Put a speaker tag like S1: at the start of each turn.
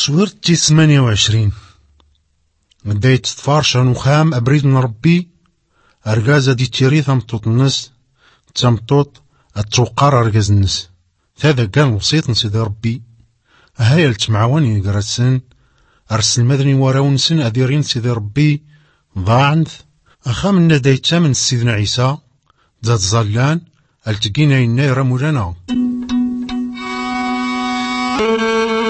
S1: تصويرت تي 28 مدايت تفارشان وخام أبريد من ربي أرقازة دي تيري ثمطوط الناس تمطوط التوقار أرقاز الناس هذا كان وصيت نسيدي ربي هاي التمعواني قرسن أرسل مدني وراونسن أديرين سيدي ربي ضاعنث أخام الندايتا من سيدنا عيسى ذات زالان التقينا إنا يرمولانا